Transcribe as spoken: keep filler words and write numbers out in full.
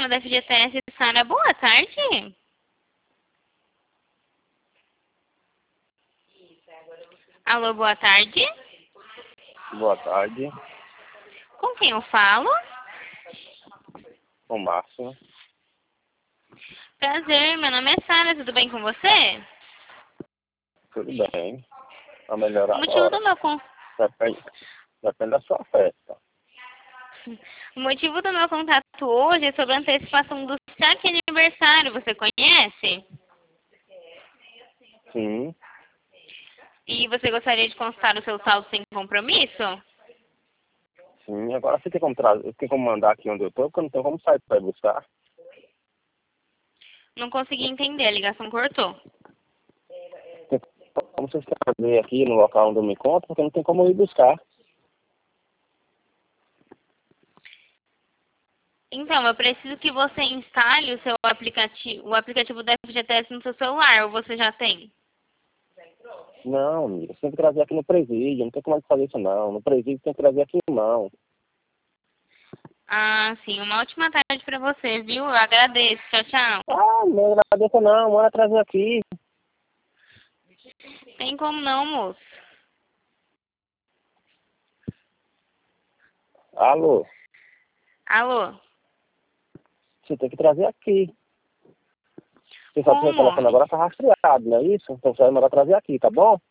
câmera da F G T S, Sara. Boa tarde. Alô, boa tarde. Boa tarde. Com quem eu falo? Com o Márcio. Prazer, meu nome é Sara, tudo bem com você? Tudo bem. Tá melhor O motivo agora. do meu con... Depende, depende da sua festa. o motivo do meu contato hoje é sobre a antecipação do saque aniversário, você conhece? Sim. E você gostaria de consultar o seu saldo sem compromisso? Sim. Agora você tem como, trazer, tem como mandar aqui onde eu tô, porque eu não tenho como sair pra ir buscar. Não consegui entender, a ligação cortou. Tem como você trazer aqui no local onde eu me encontro, porque não tem como eu ir buscar. Então, eu preciso que você instale o seu aplicativo, o aplicativo da F G T S no seu celular, ou você já tem? Não, amigo. Você tem que trazer aqui no presídio. Não tem como fazer isso, não. No presídio tem que trazer aqui em mão. Ah, sim. Uma ótima tarde pra você, viu? Eu agradeço. Tchau, tchau. Ah, não agradeço não. Manda trazer aqui. Tem como não, moço. Alô? Alô? Você tem que trazer aqui. Você sabe que seu Como? telefone agora tá rastreado, não é isso? Então você vai mandar trazer aqui, tá bom?